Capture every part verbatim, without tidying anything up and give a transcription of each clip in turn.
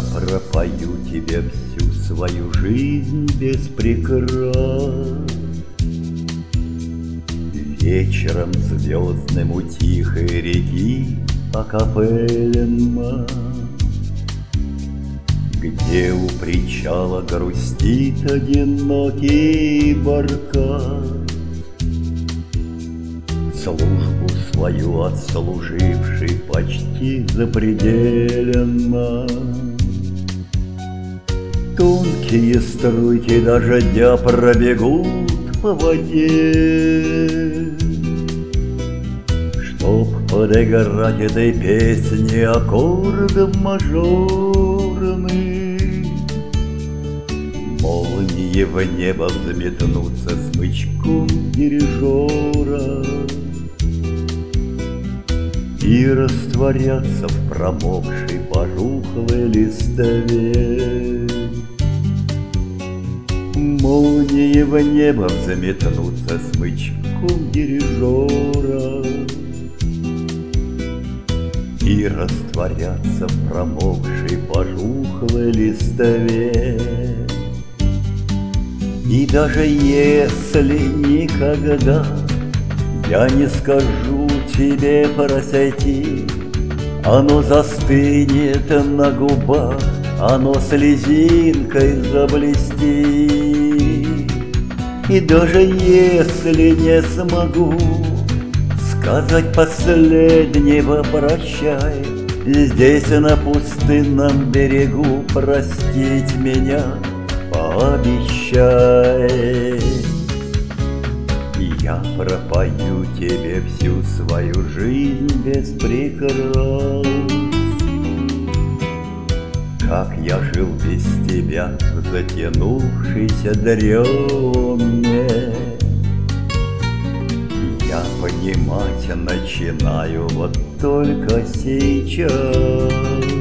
пропою тебе всю свою жизнь без прикрас. Вечером звездным у тихой реки акапелленно, где у причала грустит одинокий баркас. Службу свою отслуживший почти запредельно, тонкие струйки дождя пробегут по воде, чтоб подыграть этой песне аккордом мажорный. Молнии в небо взметнутся смычком дирижера и растворятся в промокшей пожухлой листве. Молнии в небо взметнутся смычком дирижера и растворятся в промокшей пожухлой листве. И даже если никогда я не скажу тебе прости, оно застынет на губах, оно слезинкой заблестит. И даже если не смогу сказать последнего прощай, здесь на пустынном берегу простить меня пообещай. Я пропою тебе всю свою жизнь без прикрас, как я жил без тебя в затянувшейся дреме. Я понимать начинаю вот только сейчас.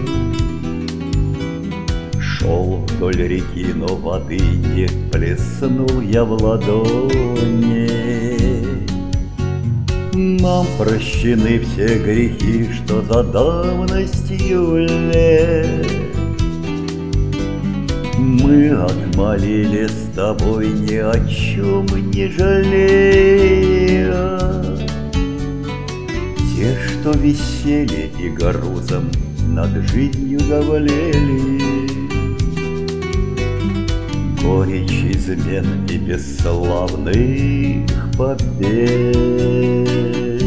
Шел вдоль реки, но воды не плеснул я в ладони. Нам прощены все грехи, что за давностью лет. Мы отмолили с тобой ни о чем не жалея. Те, что висели и грузом над жизнью давлели, горечь измен и бесславных побед.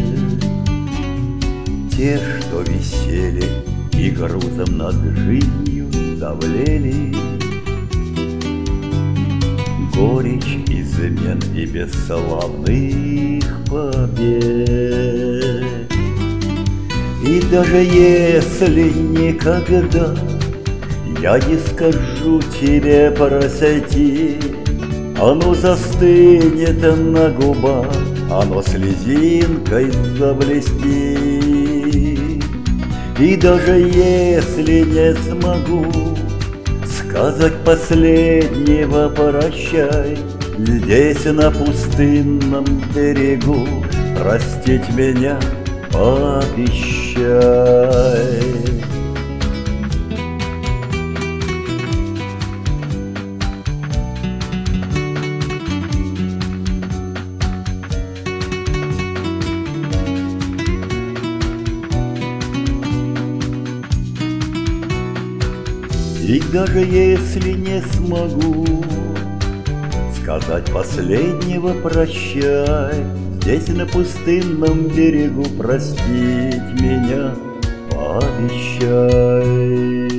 Те, что висели и грузом над жизнью давлели, горечь измен и бесславных побед. И даже если никогда я не скажу тебе прости, оно застынет на губах, оно слезинкой заблестит. И даже если не смогу сказать последнего прощай, здесь на пустынном берегу простить меня пообещай. И даже если не смогу сказать последнего прощай, здесь на пустынном берегу простить меня пообещай.